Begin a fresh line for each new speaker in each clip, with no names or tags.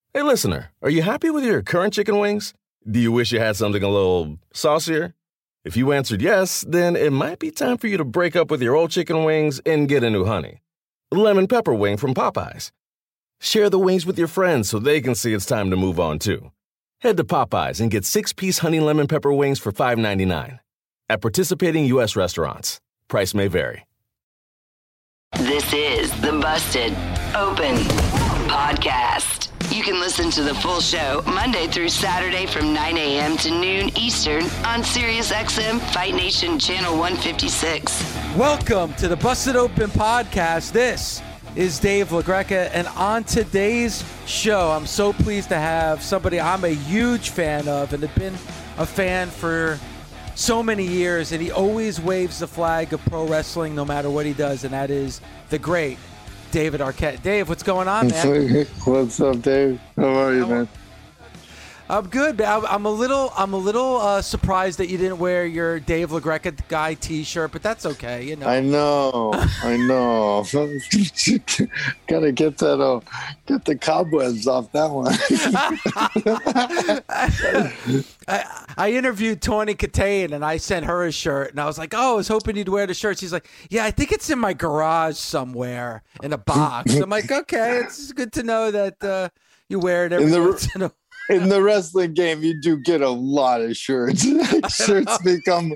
Hey, listener, are you happy with your current chicken wings? Do you wish you had something a little saucier? If you answered yes, then it might be time for you to break up with your old chicken wings and get a new honey. Lemon pepper wing from Popeyes. Share the wings with your friends so they can see it's time to move on too. Head to Popeyes and get 6-piece honey lemon pepper wings for $5.99. At participating U.S. restaurants. Price may vary.
This is the Busted Open Podcast. You can listen to the full show Monday through Saturday from 9 a.m. to noon Eastern on SiriusXM Fight Nation Channel 156.
Welcome to the Busted Open Podcast. This is Dave LaGreca, and on today's show, I'm so pleased to have somebody I'm a huge fan of and have been a fan for so many years, and he always waves the flag of pro wrestling no matter what he does, and that is the great David Arquette. Dave, what's going on, man?
What's up, Dave? How are you, man?
I'm good. I'm a little surprised that you didn't wear your Dave LaGreca guy T-shirt, but that's okay. You know. I
know. Gotta get that. Get the cobwebs off that one.
I interviewed Tawny Katane, and I sent her a shirt, and I was like, "Oh, I was hoping you'd wear the shirt." She's like, "Yeah, I think it's in my garage somewhere in a box." I'm like, "Okay, it's good to know that you wear it every once in a while."
In the wrestling game, you do get a lot of shirts. Shirts become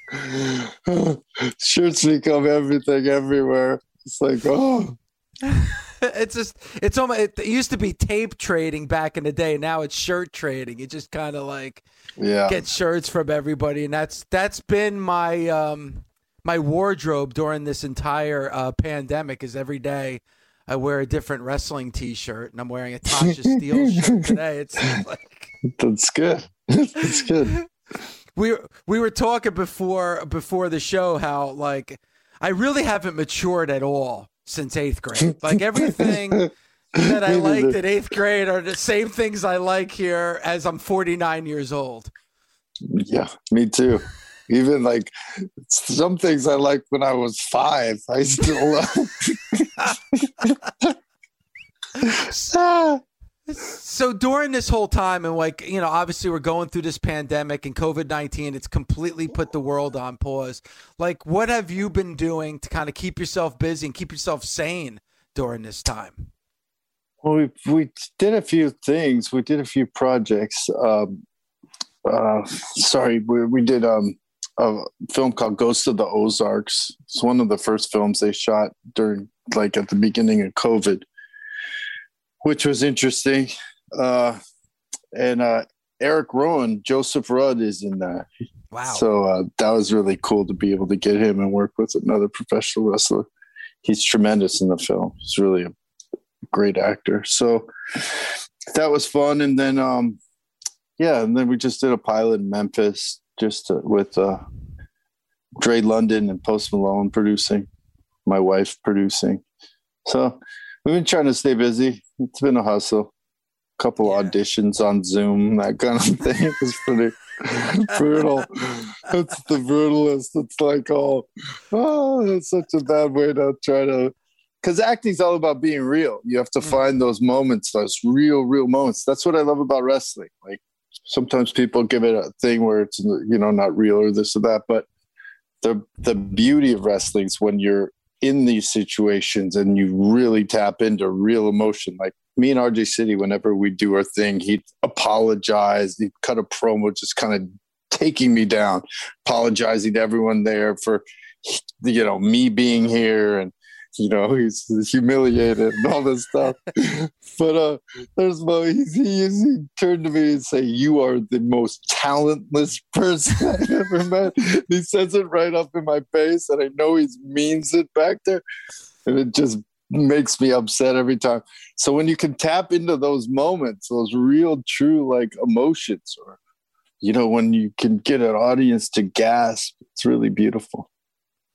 everything everywhere. It's like, oh.
It's almost, it used to be tape trading back in the day. Now it's shirt trading. You just kind of like get shirts from everybody. And that's been my my wardrobe during this entire pandemic is every day I wear a different wrestling T-shirt, and I'm wearing a Tasha Steele shirt today. It's like
that's good. That's good.
We were talking before the show how like I really haven't matured at all since 8th grade. Like everything that I liked in 8th grade are the same things I like here as I'm 49 years old.
Yeah, me too. Even like some things I liked when I was 5, I still love.
So during this whole time, and like, you know, obviously we're going through this pandemic and COVID-19, it's completely put the world on pause. Like, what have you been doing to kind of keep yourself busy and keep yourself sane during this time?
Well, we did a few things. We did a few projects. We did a film called Ghost of the Ozarks. It's one of the first films they shot during, like, at the beginning of COVID, which was interesting. And Eric Rowan, Joseph Rudd is in that.
Wow.
So that was really cool to be able to get him and work with another professional wrestler. He's tremendous in the film. He's really a great actor. So that was fun. And then, and then we just did a pilot in Memphis with Dre London and Post Malone producing, my wife producing. So we've been trying to stay busy. It's been a hustle. A couple auditions on Zoom, that kind of thing. It's pretty brutal. It's the brutalist. It's like, it's such a bad way to try to, because acting's all about being real. You have to find those moments, those real moments. That's what I love about wrestling. Like, sometimes people give it a thing where it's, you know, not real or this or that, but the beauty of wrestling is when you're in these situations and you really tap into real emotion. Like me and RJ City, whenever we do our thing, he'd apologize, he'd cut a promo just kind of taking me down, apologizing to everyone there for, you know, me being here, and you know, he's humiliated and all this stuff. But he turned to me and say, "You are the most talentless person I've ever met." He says it right up in my face, and I know he means it back there. And it just makes me upset every time. So when you can tap into those moments, those real, true, like, emotions, or, you know, when you can get an audience to gasp, it's really beautiful.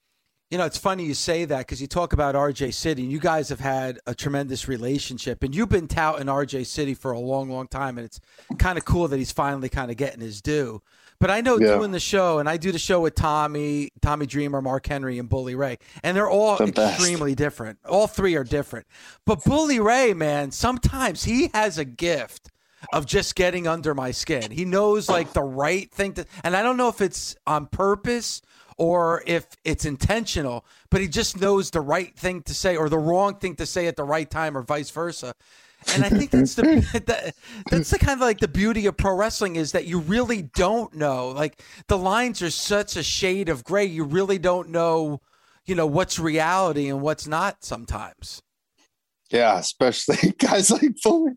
You know, it's funny you say that because you talk about RJ City. You guys have had a tremendous relationship, and you've been touting RJ City for a long, long time, and it's kind of cool that he's finally kind of getting his due. But I know doing the show, and I do the show with Tommy Dreamer, Mark Henry, and Bully Ray, and they're all extremely different. All three are different. But Bully Ray, man, sometimes he has a gift of just getting under my skin. He knows like the right thing to, and I don't know if it's on purpose or if it's intentional, but he just knows the right thing to say or the wrong thing to say at the right time or vice versa. And I think that's the kind of like the beauty of pro wrestling is that you really don't know. Like the lines are such a shade of gray. You really don't know, you know, what's reality and what's not sometimes.
Yeah, especially guys like Bully.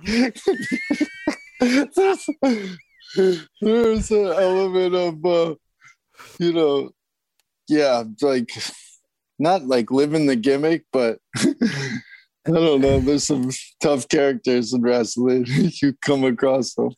There's an element of, you know, yeah, like not like living the gimmick, but I don't know. There's some tough characters in wrestling. You come across them.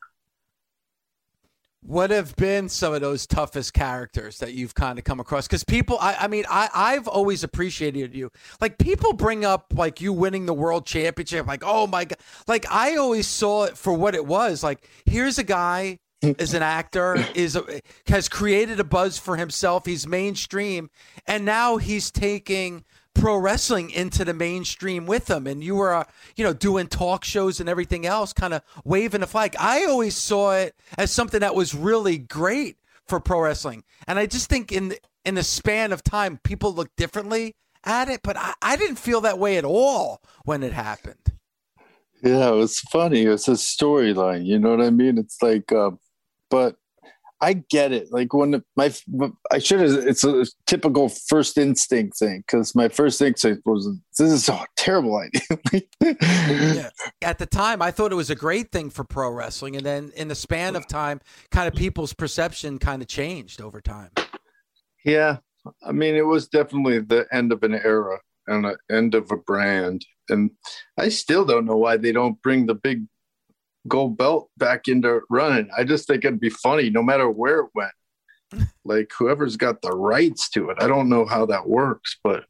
What have been some of those toughest characters that you've kind of come across? Because people, I've always appreciated you. Like people bring up like you winning the world championship. Like, oh my God. Like I always saw it for what it was. Like here's a guy is an actor, has created a buzz for himself. He's mainstream. And now he's taking pro wrestling into the mainstream with him. And you were, doing talk shows and everything else, kind of waving a flag. I always saw it as something that was really great for pro wrestling. And I just think in the span of time, people look differently at it. But I didn't feel that way at all when it happened.
Yeah, it was funny. It was a storyline. You know what I mean? It's like, but I get it. Like it's a typical first instinct thing because my first instinct was, this is a terrible idea.
Yeah. At the time, I thought it was a great thing for pro wrestling. And then in the span of time, kind of people's perception kind of changed over time.
Yeah. I mean, it was definitely the end of an era and the end of a brand. And I still don't know why they don't bring the big gold belt back into running. I just think it'd be funny no matter where it went. Like whoever's got the rights to it. I don't know how that works, but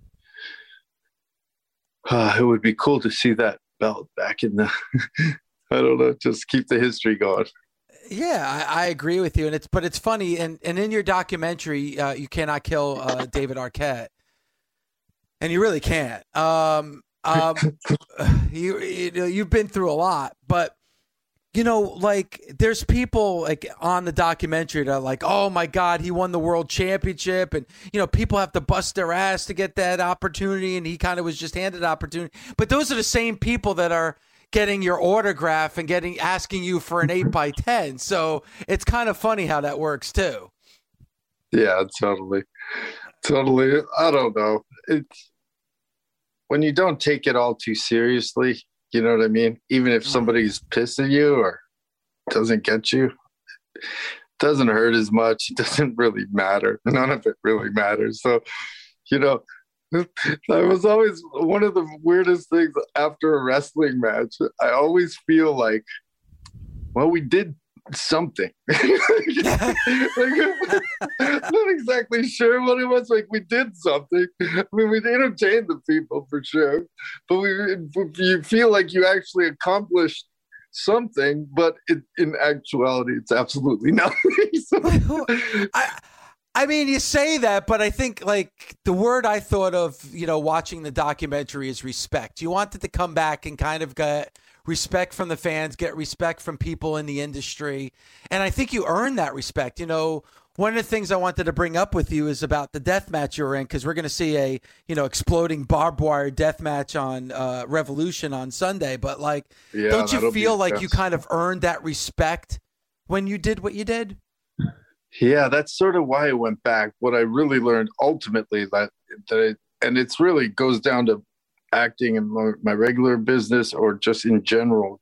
it would be cool to see that belt back in the I don't know, just keep the history going.
Yeah, I agree with you. But it's funny. And in your documentary, You Cannot Kill David Arquette. And you really can't. You've been through a lot, but like there's people like on the documentary that are like, oh my God, he won the world championship. And, people have to bust their ass to get that opportunity. And he kind of was just handed the opportunity. But those are the same people that are getting your autograph and asking you for an 8x10. So it's kind of funny how that works too.
Yeah, totally. I don't know. It's when you don't take it all too seriously. You know what I mean? Even if somebody's pissed at you or doesn't get you, it doesn't hurt as much. It doesn't really matter. None of it really matters. So, that was always one of the weirdest things after a wrestling match. I always feel like, well, we did something. Like, I'm not exactly sure what it was. Like we did something. I mean, we entertained the people for sure, but you feel like you actually accomplished something, but in actuality, it's absolutely nothing. So,
I mean, you say that, but I think like the word I thought of, watching the documentary is respect. You wanted to come back and kind of get respect from the fans, get respect from people in the industry. And I think you earned that respect. One of the things I wanted to bring up with you is about the death match you're in, because we're going to see a, exploding barbed wire death match on Revolution on Sunday. But like, don't you feel like you kind of earned that respect when you did what you did?
Yeah, that's sort of why I went back. What I really learned ultimately and it's really goes down to acting in my regular business or just in general,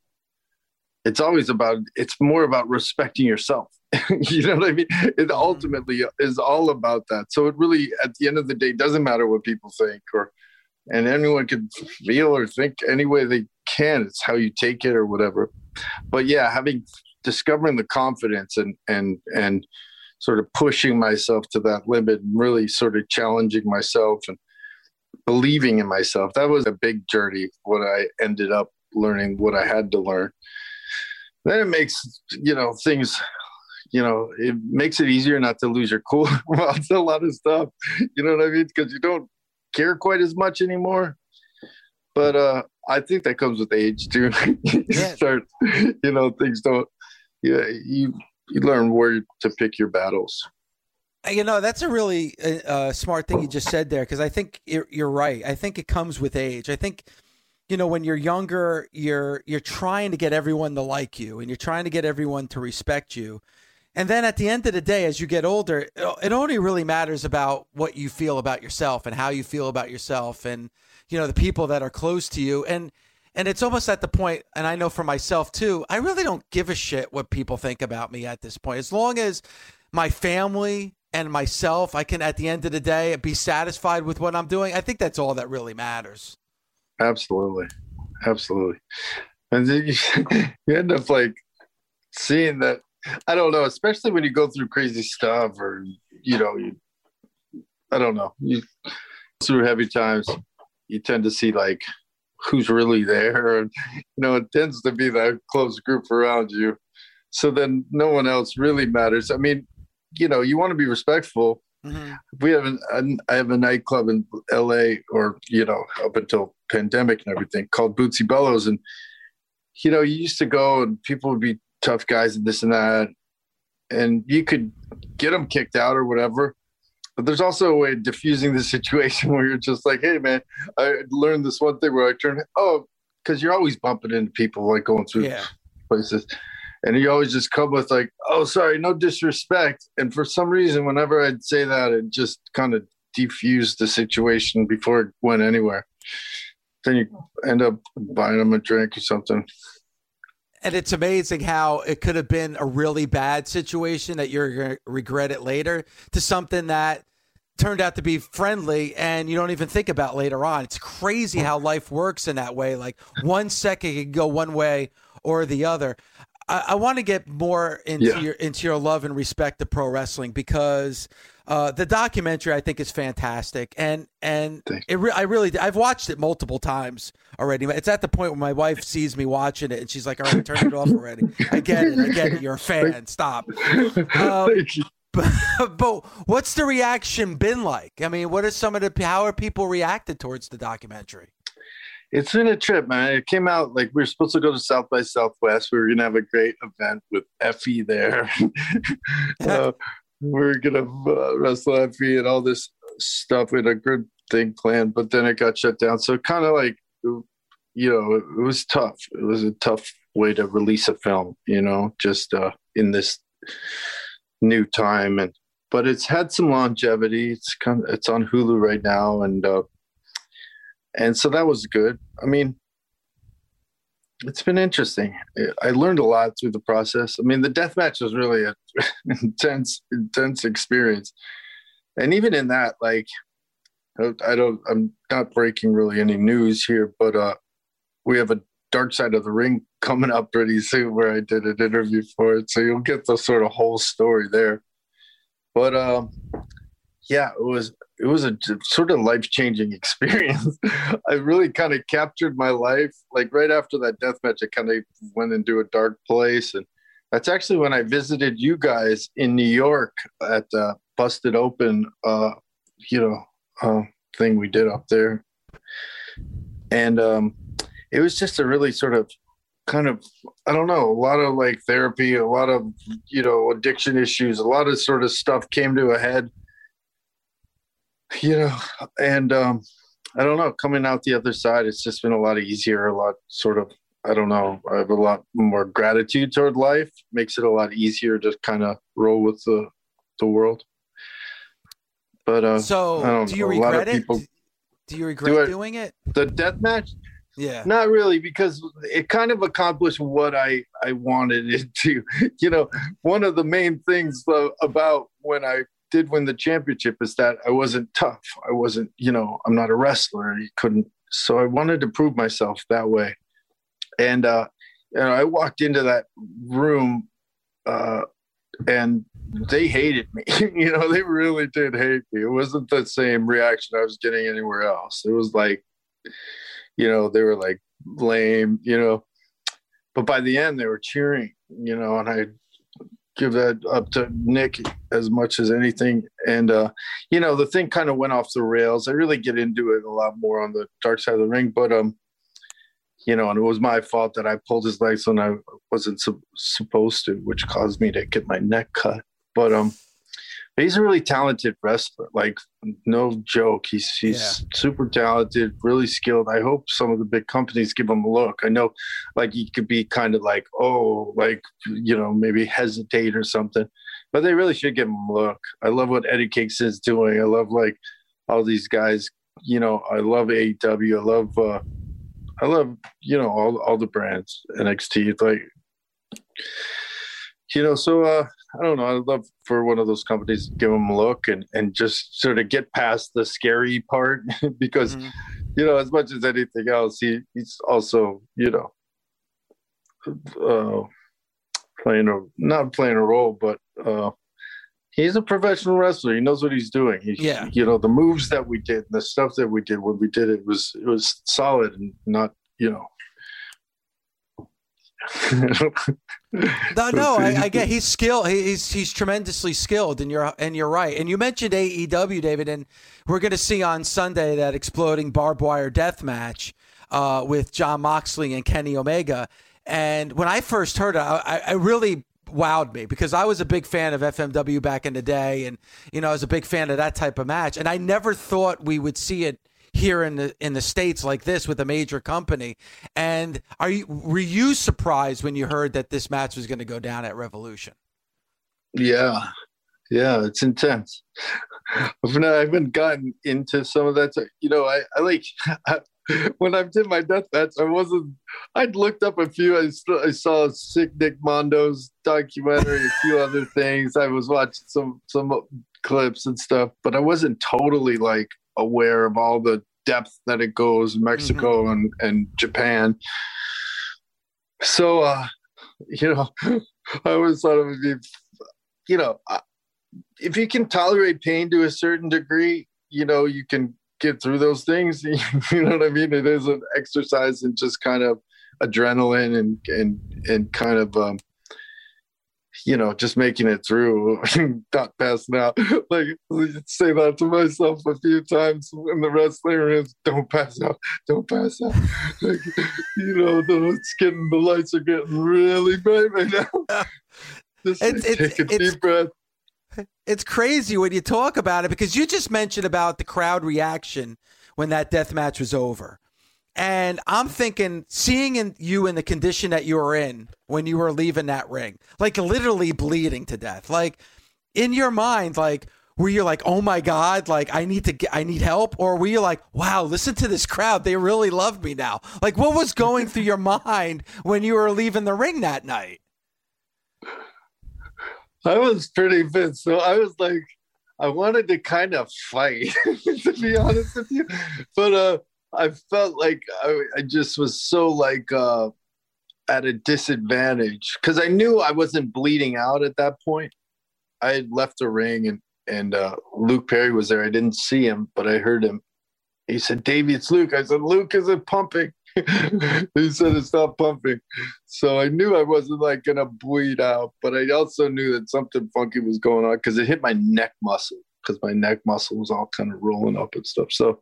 it's more about respecting yourself. You know what I mean? It ultimately is all about that. So it really, at the end of the day, doesn't matter what people think and anyone can feel or think any way they can. It's how you take it or whatever. But yeah, discovering the confidence and sort of pushing myself to that limit and really sort of challenging myself and believing in myself. That was a big journey, what I ended up learning, what I had to learn. Then it makes, things, it makes it easier not to lose your cool. Well, it's a lot of stuff, you know what I mean? Because you don't care quite as much anymore. But I think that comes with age too. You start, things don't, you learn where to pick your battles.
That's a really smart thing you just said there, because I think you're right. I think it comes with age. I think, when you're younger, you're trying to get everyone to like you, and you're trying to get everyone to respect you. And then at the end of the day, as you get older, it only really matters about what you feel about yourself and how you feel about yourself and, the people that are close to you. And it's almost at the point, and I know for myself too, I really don't give a shit what people think about me at this point. As long as my family and myself, I can, at the end of the day, be satisfied with what I'm doing. I think that's all that really matters.
Absolutely. And then you end up like seeing that, I don't know, especially when you go through crazy stuff or, I don't know, you through heavy times, you tend to see like who's really there. And, it tends to be that close group around you. So then no one else really matters. I mean, you want to be respectful. Mm-hmm. I have a nightclub in LA, or, up until pandemic and everything, called Bootsy Bellows. And, you used to go and people would be tough guys and this and that, and you could get them kicked out or whatever. But there's also a way of diffusing the situation where you're just like, hey man, I learned this one thing where I turned, because you're always bumping into people like going through places. And you always just come with like, oh, sorry, no disrespect. And for some reason, whenever I'd say that, it just kind of defused the situation before it went anywhere. Then you end up buying them a drink or something.
And it's amazing how it could have been a really bad situation that you're going to regret it later to something that turned out to be friendly and you don't even think about later on. It's crazy how life works in that way. Like 1 second can go one way or the other. I want to get more into your love and respect of pro wrestling, because the documentary I think is fantastic, and I've watched it multiple times already. It's at the point where my wife sees me watching it and she's like, "All right, turn it off already." I get it. You're a fan. Stop.
Thank you.
But what's the reaction been like? I mean, how are people reacted towards the documentary?
It's been a trip, man. It came out like we were supposed to go to South by Southwest. We were going to have a great event with Effie there. We were going to wrestle Effie and all this stuff. We had a good thing planned, but then it got shut down. So kind of like, it was tough. It was a tough way to release a film, just in this new time. But it's had some longevity. It's on Hulu right now. And so that was good. I mean, it's been interesting. I learned a lot through the process. I mean, the death match was really an intense experience. And even in that, like, I'm not breaking really any news here, but we have a Dark Side of the Ring coming up pretty soon where I did an interview for it. So you'll get the sort of whole story there. But it was a sort of life-changing experience. I really kind of captured my life. Like right after that death match, I kind of went into a dark place. And that's actually when I visited you guys in New York at the Busted Open, thing we did up there. And it was just a really sort of kind of, I don't know, a lot of like therapy, a lot of, addiction issues, a lot of sort of stuff came to a head. And I don't know, coming out the other side, it's just been a lot easier, a lot sort of, I don't know, I have a lot more gratitude toward life, makes it a lot easier to kind of roll with the world. But
so do you regret it? Do you regret doing it?
The death match?
Yeah.
Not really, because it kind of accomplished what I wanted it to. One of the main things about when I did win the championship is that I wasn't tough. I wasn't, I'm not a wrestler. So I wanted to prove myself that way. And I walked into that room and they hated me. You know, they really did hate me. It wasn't the same reaction I was getting anywhere else. It was like, you know, they were like lame, you know, but by the end they were cheering, you know, and I give that up to Nick as much as anything. And, you know, the thing kind of went off the rails. I really get into it a lot more on the dark side of the ring, but, you know, and it was my fault that I pulled his legs when I wasn't supposed to, which caused me to get my neck cut. But he's a really talented wrestler, like no joke. He's super talented, really skilled. I hope some of the big companies give him a look. I know, like, he could be kind of like, oh, like, you know, maybe hesitate or something, but they really should give him a look. I love what Eddie Kingston is doing. I love, like, all these guys. You know, I love AEW. I love, you know, all the brands, NXT, like, you know, so I don't know. I'd love for one of those companies to give him a look and just sort of get past the scary part because, you know, as much as anything else, he's also, you know, not playing a role, but he's a professional wrestler. He knows what he's doing. You know, the moves that we did, the stuff that we did when we did it was solid and not, you know.
No, I get he's skilled. He's tremendously skilled, and you're right. And you mentioned AEW, David, and we're going to see on Sunday that exploding barbed wire death match with Jon Moxley and Kenny Omega. And when I first heard it, I really wowed me because I was a big fan of FMW back in the day, and you know I was a big fan of that type of match. And I never thought we would see it here in the States like this with a major company. And were you surprised when you heard that this match was going to go down at Revolution?
Yeah, it's intense. I haven't gotten into some of that. You know, I like when I did my death match, I'd looked up a few. I saw Sick Nick Mondo's documentary, a few other things. I was watching some clips and stuff, but I wasn't totally like aware of all the depth that it goes in Mexico and Japan. So, you know, I always thought it would be, you know, if you can tolerate pain to a certain degree, you know, you can get through those things. You know what I mean? It is an exercise in just kind of adrenaline and kind of, you know, just making it through, not passing out. Like, say that to myself a few times in the wrestling room. Don't pass out. Like, you know, the lights are getting really bright right now. Just take a deep breath.
It's crazy when you talk about it because you just mentioned about the crowd reaction when that death match was over. And I'm thinking, seeing you in the condition that you were in when you were leaving that ring, like literally bleeding to death, like in your mind, like, were you like, oh my God, like I need help? Or were you like, wow, listen to this crowd. They really love me now. Like what was going through your mind when you were leaving the ring that night?
I was pretty pissed. So I was like, I wanted to kind of fight, to be honest with you. But, I felt like I just was so like at a disadvantage because I knew I wasn't bleeding out at that point. I had left the ring and Luke Perry was there. I didn't see him, but I heard him. He said, "Davey, it's Luke." I said, "Luke isn't pumping." He said, "It's not pumping." So I knew I wasn't like going to bleed out, but I also knew that something funky was going on because it hit my neck muscle because my neck muscle was all kind of rolling up and stuff. So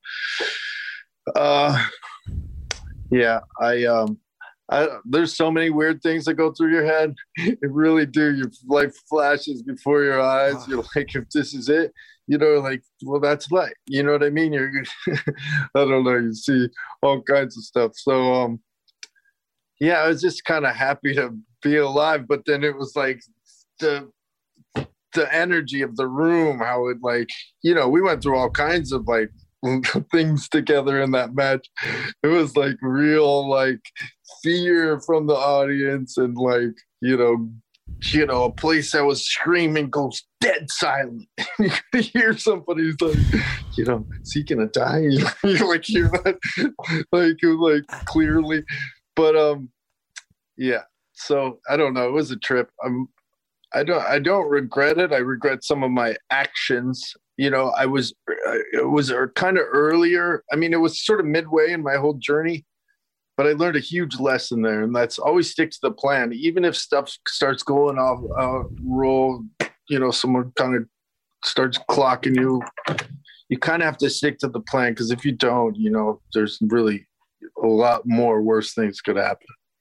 yeah, there's so many weird things that go through your head. It really do. Your life flashes before your eyes. You're like, if this is it, you know, like, well, that's life. You know what I mean? I don't know. You see all kinds of stuff. So, yeah, I was just kind of happy to be alive. But then it was like the energy of the room, how it like, you know, we went through all kinds of like things together in that match. It was like real like fear from the audience and like, you know, a place that was screaming goes dead silent. You could hear somebody's like, you know, is he gonna die? You like hear that like clearly. But yeah. So I don't know. It was a trip. I don't regret it. I regret some of my actions. You know, it was kind of earlier. I mean, it was sort of midway in my whole journey, but I learned a huge lesson there, and that's always stick to the plan. Even if stuff starts going off roll, you know, someone kind of starts clocking you, you kind of have to stick to the plan, because if you don't, you know, there's really a lot more worse things could happen.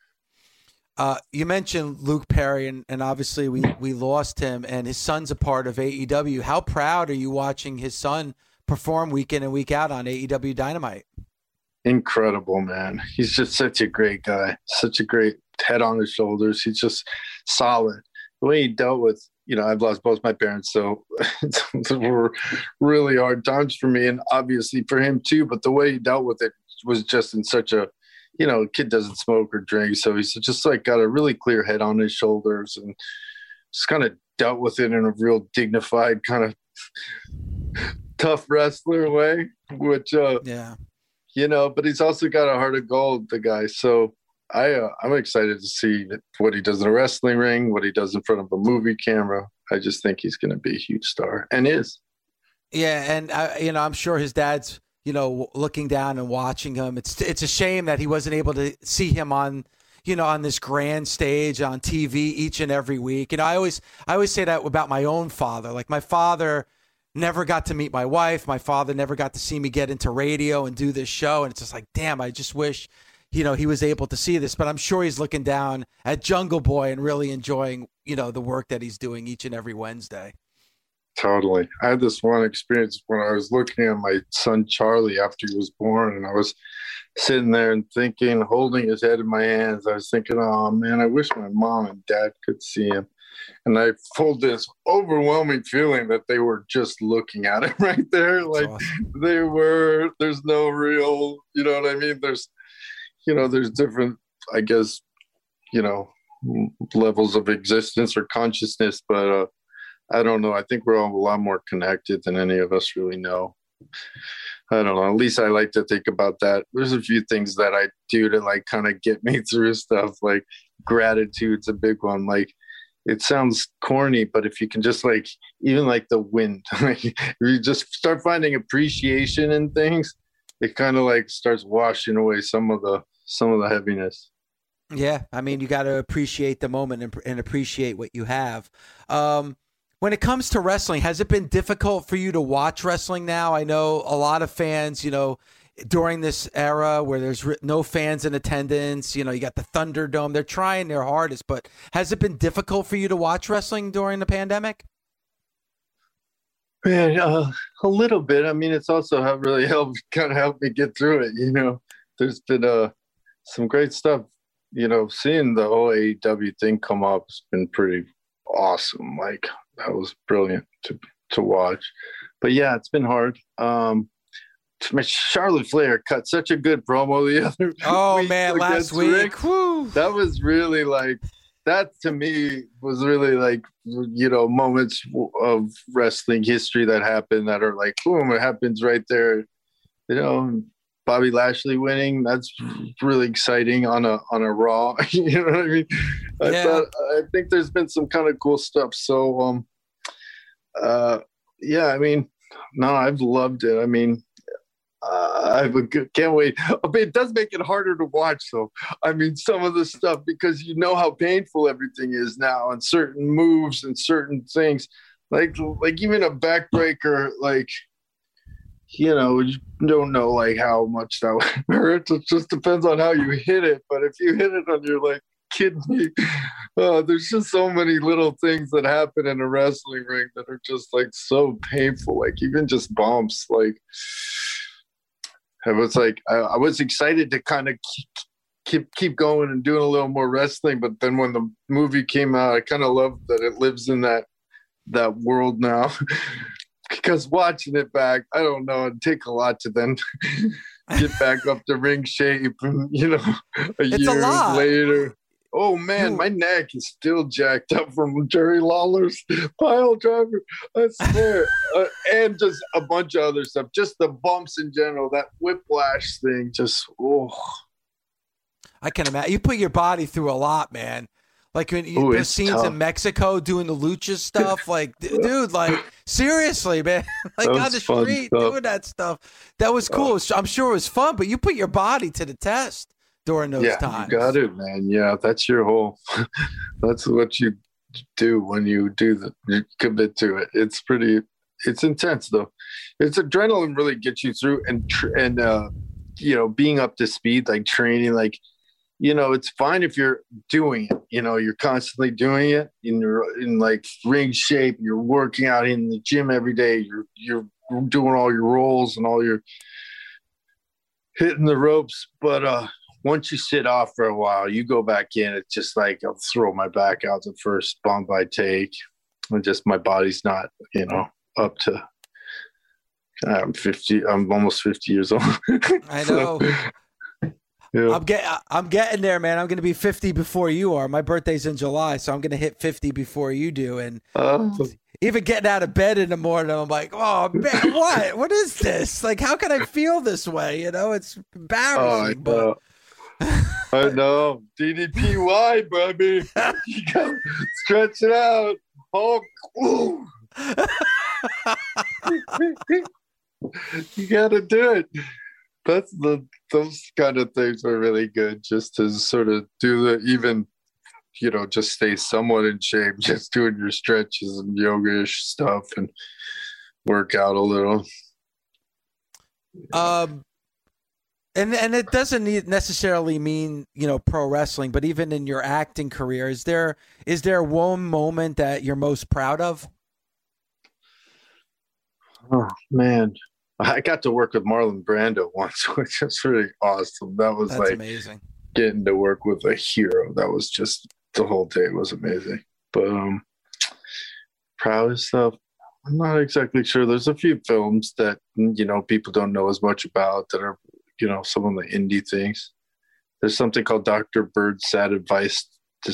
You mentioned Luke Perry, and obviously we lost him, and his son's a part of AEW. How proud are you watching his son perform week in and week out on AEW Dynamite?
Incredible, man. He's just such a great guy, such a great head on his shoulders. He's just solid. The way he dealt with, you know, I've lost both my parents, so it were really hard times for me, and obviously for him too, but the way he dealt with it was just in such a, you know, kid doesn't smoke or drink, so he's just like got a really clear head on his shoulders, and just kind of dealt with it in a real dignified, kind of tough wrestler way, which you know, but he's also got a heart of gold, the guy. So I'm excited to see what he does in a wrestling ring, what he does in front of a movie camera. I just think he's going to be a huge star, and is.
Yeah, and you know, I'm sure his dad's, you know, looking down and watching him. It's a shame that he wasn't able to see him on, you know, on this grand stage on TV each and every week. You know, I always say that about my own father. Like, my father never got to meet my wife. My father never got to see me get into radio and do this show. And it's just like, damn, I just wish, you know, he was able to see this. But I'm sure he's looking down at Jungle Boy and really enjoying, you know, the work that he's doing each and every Wednesday.
Totally. I had this one experience when I was looking at my son Charlie after he was born, and I was sitting there and thinking, holding his head in my hands. I was thinking, oh man, I wish my mom and dad could see him. And I felt this overwhelming feeling that they were just looking at him right there.
That's
like
awesome.
There's no real, you know what I mean? There's different, I guess, you know, levels of existence or consciousness, but I don't know. I think we're all a lot more connected than any of us really know. I don't know. At least I like to think about that. There's a few things that I do to like kind of get me through stuff. Like gratitude's a big one. Like, it sounds corny, but if you can just like, even like the wind, like you just start finding appreciation in things, it kind of like starts washing away some of the heaviness.
Yeah. I mean, you got to appreciate the moment and appreciate what you have. When it comes to wrestling, has it been difficult for you to watch wrestling now? I know a lot of fans, you know, during this era where there's no fans in attendance, you know, you got the Thunderdome. They're trying their hardest, but has it been difficult for you to watch wrestling during the pandemic?
Man, a little bit. I mean, it's also really helped me get through it. You know, there's been some great stuff. You know, seeing the whole AEW thing come up has been pretty awesome. Like, that was brilliant to watch. But yeah, it's been hard. Charlotte Flair cut such a good promo the other week.
Man, last week.
That was really like, that to me was really like, you know, moments of wrestling history that happen that are like, boom, it happens right there. You know, Bobby Lashley winning, that's really exciting on a Raw. You know what I mean? I think there's been some kind of cool stuff. So, yeah, I mean, no, I've loved it. I mean, can't wait. I mean, it does make it harder to watch, though. I mean, some of the stuff, because you know how painful everything is now, and certain moves and certain things, like even a backbreaker, like, you know, you don't know like how much that would hurt. It just depends on how you hit it. But if you hit it on your like kidney, there's just so many little things that happen in a wrestling ring that are just like so painful. Like even just bumps. Like it was like I was excited to kind of keep going and doing a little more wrestling. But then when the movie came out, I kind of loved that it lives in that world now. Because watching it back, I don't know, it'd take a lot to then get back up to ring shape. And, you know, years later. Oh, man, my neck is still jacked up from Jerry Lawler's pile driver. I swear. And just a bunch of other stuff. Just the bumps in general. That whiplash thing. Just, oh.
I can imagine. You put your body through a lot, man. Like when
Ooh,
those
it's
scenes
tough.
in Mexico doing the lucha stuff, like, dude, like seriously, man, like
That
on
was
the
fun
street
stuff.
doing that stuff. That was cool. I'm sure it was fun, but you put your body to the test during those
Yeah,
times.
you got it, man. Yeah, that's your whole. That's what you do when you you commit to it. It's intense though. It's adrenaline really gets you through, and being up to speed, like training, like it's fine if you're doing it. You're constantly doing it, and you're in like ring shape. You're working out in the gym every day. You're doing all your rolls and all your hitting the ropes, but once you sit off for a while, you go back in. It's just like I'll throw my back out the first bump I take. And just my body's not, up to. I'm 50. I'm almost 50 years old.
I know.
Yeah.
I'm getting there, man. I'm going to be 50 before you are. My birthday's in July, so I'm going to hit 50 before you do. And even getting out of bed in the morning, I'm like, oh man, what? What is this? Like, how can I feel this way? It's embarrassing. But
I know. DDPY, baby. You got to stretch it out. Oh, you got to do it. Those kind of things are really good, just to sort of do just stay somewhat in shape, just doing your stretches and yoga-ish stuff and work out a little.
And it doesn't necessarily mean, pro wrestling, but even in your acting career, is there one moment that you're most proud of?
Oh man, I got to work with Marlon Brando once, which was really awesome. That's like
amazing.
Getting to work with a hero. That was just, the whole day was amazing. But proudest stuff, I'm not exactly sure. There's a few films that people don't know as much about that are some of the indie things. There's something called Dr. Bird's Advice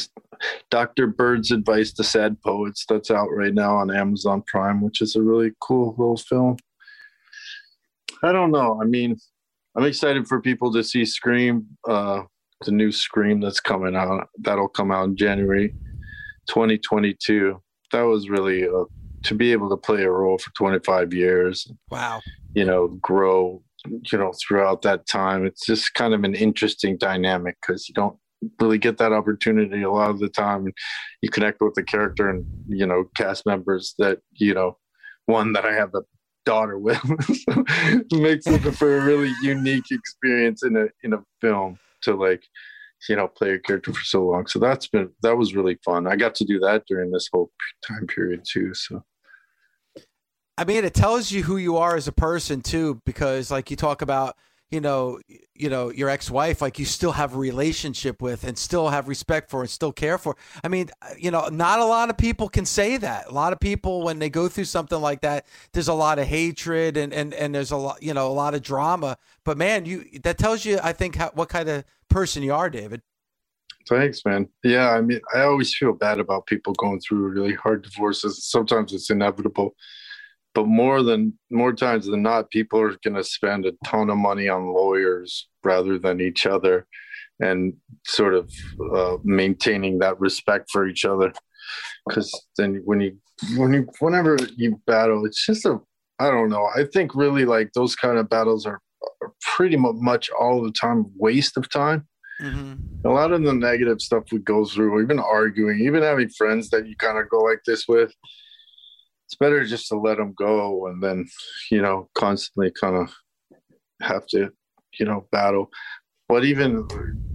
to Sad Poets that's out right now on Amazon Prime, which is a really cool little film. I don't know. I mean, I'm excited for people to see Scream, the new Scream that's coming out. That'll come out in January 2022. That was really to be able to play a role for 25 years.
Wow.
Grow, throughout that time. It's just kind of an interesting dynamic because you don't really get that opportunity a lot of the time. You connect with the character and, cast members that, one that I have a daughter with. It makes it for a really unique experience in a film to play a character for so long. So that was really fun. I got to do that during this whole time period too. So
I mean, it tells you who you are as a person too, because like you talk about, your ex-wife, like you still have a relationship with and still have respect for and still care for. I mean, not a lot of people can say that. A lot of people, when they go through something like that, there's a lot of hatred and there's a lot, a lot of drama. But man, that tells you, I think, what kind of person you are, David.
Thanks, man. Yeah, I mean, I always feel bad about people going through really hard divorces. Sometimes it's inevitable. But more times than not, people are going to spend a ton of money on lawyers rather than each other, and sort of maintaining that respect for each other. Because then whenever you battle, it's just I don't know. I think really like those kind of battles are pretty much all the time waste of time. Mm-hmm. A lot of the negative stuff we go through, even arguing, even having friends that you kind of go like this with, it's better just to let them go and then, constantly kind of have to, battle. But even,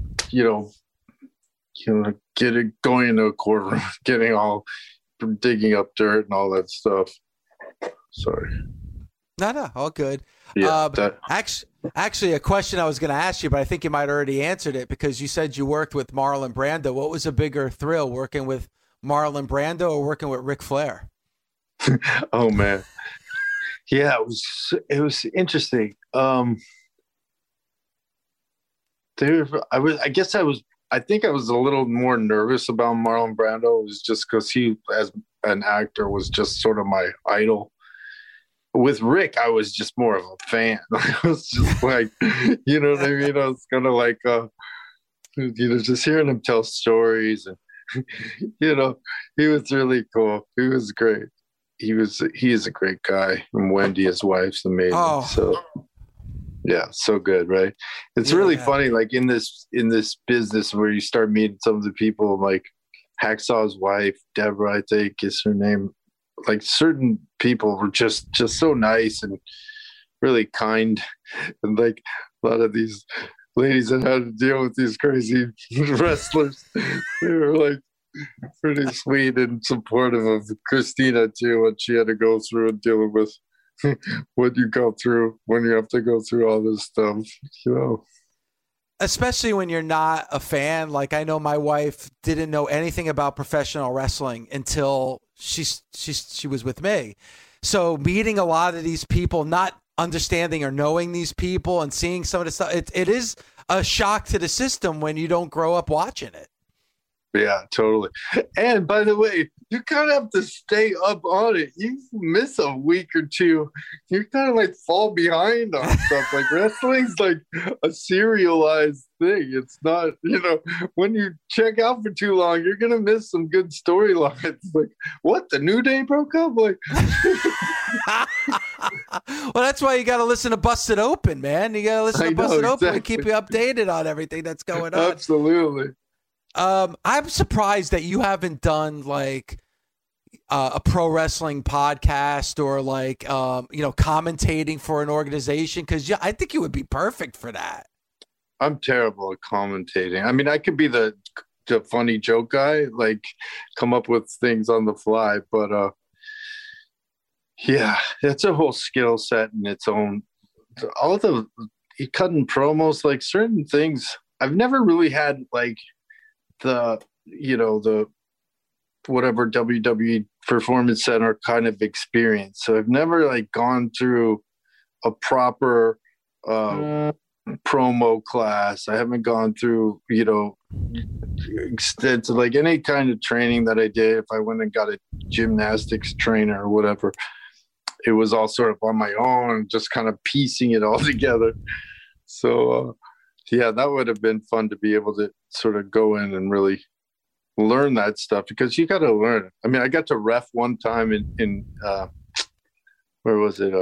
going into a courtroom, getting all, digging up dirt and all that stuff. Sorry.
No, all good.
Yeah,
actually, a question I was going to ask you, but I think you might already answered it because you said you worked with Marlon Brando. What was a bigger thrill, working with Marlon Brando or working with Ric Flair?
Oh man, yeah, it was interesting. I think I was a little more nervous about Marlon Brando. It was just because he, as an actor, was just sort of my idol. With Rick, I was just more of a fan. I was just like, you know what I mean? I was kind of like, just hearing him tell stories and you know, he was really cool. He was great. He is a great guy. And Wendy, his wife's amazing.
Oh.
So yeah, so good, right? It's really funny, like in this business where you start meeting some of the people, like Hacksaw's wife, Deborah, I think is her name. Like certain people were just so nice and really kind, and like a lot of these ladies that had to deal with these crazy wrestlers, they were like pretty sweet and supportive of Christina too, what she had to go through and dealing with what you go through when you have to go through all this stuff, you know.
Especially when you're not a fan. Like, I know my wife didn't know anything about professional wrestling until she was with me. So meeting a lot of these people, not understanding or knowing these people and seeing some of the stuff, it is a shock to the system when you don't grow up watching it.
Yeah, totally. And by the way, you kind of have to stay up on it. You miss a week or two, you kind of like fall behind on stuff. Like wrestling's like a serialized thing. It's not, you know, when you check out for too long, you're going to miss some good storylines. Like, what? The New Day broke up? Like,
well, that's why you got to listen to Busted Open, man. You got to listen to Busted Open and keep you updated on everything that's going on.
Absolutely.
I'm surprised that you haven't done like a pro wrestling podcast or like, commentating for an organization. Cause I think you would be perfect for that.
I'm terrible at commentating. I mean, I could be the funny joke guy, like come up with things on the fly, but, yeah, it's a whole skill set in its own. All the cutting promos, like certain things I've never really had like, the whatever WWE Performance Center kind of experience. So I've never like gone through a proper promo class. I haven't gone through, extensive, like any kind of training that I did. If I went and got a gymnastics trainer or whatever, it was all sort of on my own, just kind of piecing it all together. So, yeah, that would have been fun to be able to sort of go in and really learn that stuff, because you got to learn it. I mean, I got to ref one time in where was it?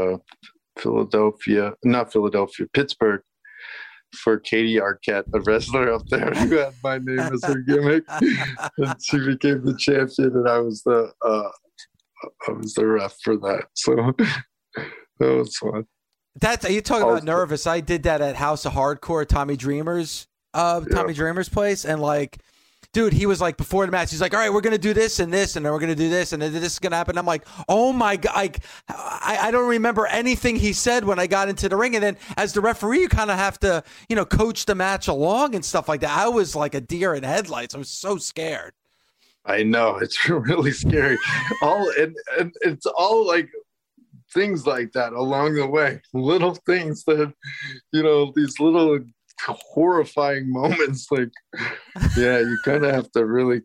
Pittsburgh, for Katie Arquette, a wrestler up there who had my name as her gimmick. And she became the champion, and I was the ref for that. So that was fun.
Are you talking about nervous? I did that at House of Hardcore, Tommy Dreamer's place, and like, dude, he was like, before the match, he's like, all right, we're gonna do this and this, and then we're gonna do this, and then this is gonna happen. I'm like, oh my god, I don't remember anything he said when I got into the ring, and then as the referee, you kind of have to, coach the match along and stuff like that. I was like a deer in headlights. I was so scared.
I know, it's really scary. And it's all like things like that along the way, little things that, these little horrifying moments, like, yeah, you kind of have to really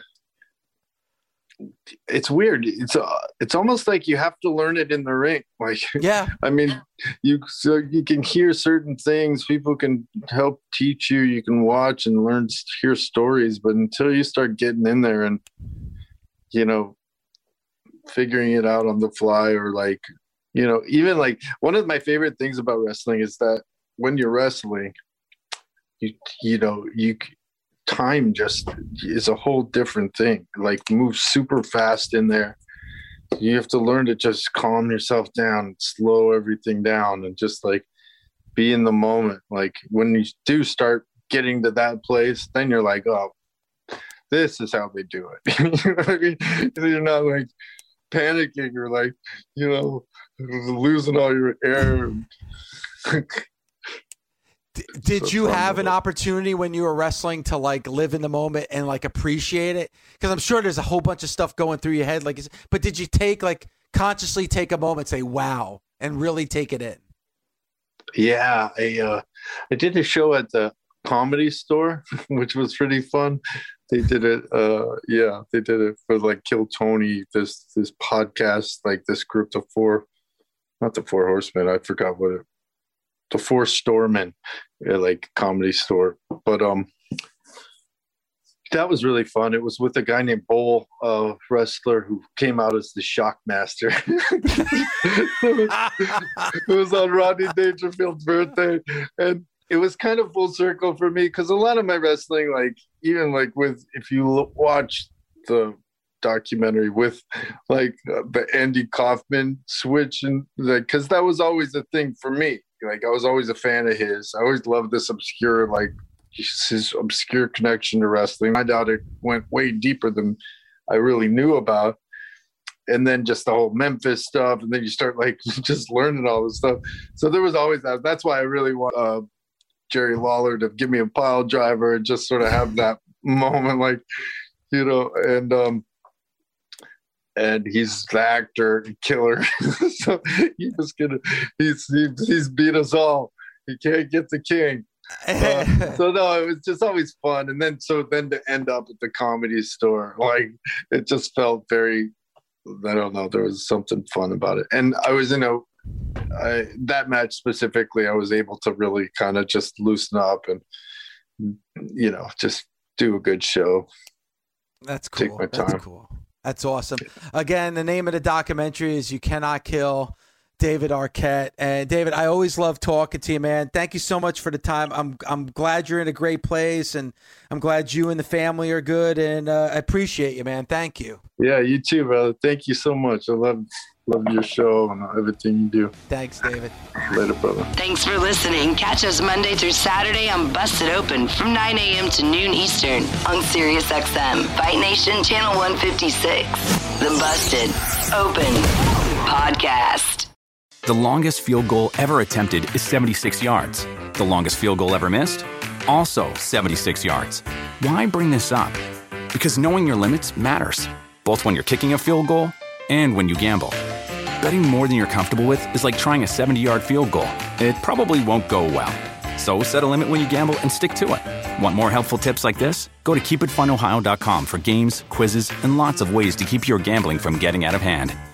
it's weird. It's almost like you have to learn it in the ring. Like,
yeah,
I mean, you can hear certain things, people can help teach you, you can watch and learn, hear stories, but until you start getting in there and, figuring it out on the fly, or like, even like one of my favorite things about wrestling is that when you're wrestling, time just is a whole different thing. Like, move super fast in there. You have to learn to just calm yourself down, slow everything down, and just like be in the moment. Like, when you do start getting to that place, then you're like, oh, this is how they do it. You know what I mean? You're not like panicking or like, losing all your air.
Did you have an opportunity when you were wrestling to like live in the moment and like appreciate it? Because I'm sure there's a whole bunch of stuff going through your head. But did you consciously take a moment, say, wow, and really take it in? Yeah,
I did a show at the Comedy Store, which was pretty fun. They did it. They did it for like Kill Tony, this podcast, like this group of four, not the Four Horsemen. I forgot what it. The Four Storemen, like Comedy Store. But That was really fun. It was with a guy named Bull, a wrestler who came out as the Shockmaster. It was on Rodney Dangerfield's birthday. And it was kind of full circle for me because a lot of my wrestling, like even like with, if you watch the documentary with like the Andy Kaufman switch, and like, because that was always a thing for me. Like I was always a fan of his. I always loved this obscure, like his obscure connection to wrestling. I doubt it went way deeper than I really knew about. And then just the whole Memphis stuff, and then you start like just learning all this stuff. So there was always that. That's why I really want Jerry Lawler to give me a pile driver and just sort of have that moment, like, you know, and he's the actor and killer. So he's beat us all. He can't get the king. So no, it was just always fun. And then to end up at the Comedy Store, like it just felt very, I don't know, there was something fun about it. And I was that match specifically, I was able to really kind of just loosen up and, you know, just do a good show.
That's cool.
Take my time.
That's cool. That's awesome. Again, the name of the documentary is You Cannot Kill David Arquette. And David, I always love talking to you, man. Thank you so much for the time. I'm glad you're in a great place, and I'm glad you and the family are good, and I appreciate you, man. Thank you.
Yeah, you too, brother. Thank you so much. I love your show and everything you do.
Thanks, David.
Later, brother.
Thanks for listening. Catch us Monday through Saturday on Busted Open from 9 a.m. to noon Eastern on SiriusXM, Fight Nation Channel 156. The Busted Open Podcast.
The longest field goal ever attempted is 76 yards. The longest field goal ever missed? Also 76 yards. Why bring this up? Because knowing your limits matters, both when you're kicking a field goal and when you gamble. Betting more than you're comfortable with is like trying a 70-yard field goal. It probably won't go well. So set a limit when you gamble and stick to it. Want more helpful tips like this? Go to keepitfunohio.com for games, quizzes, and lots of ways to keep your gambling from getting out of hand.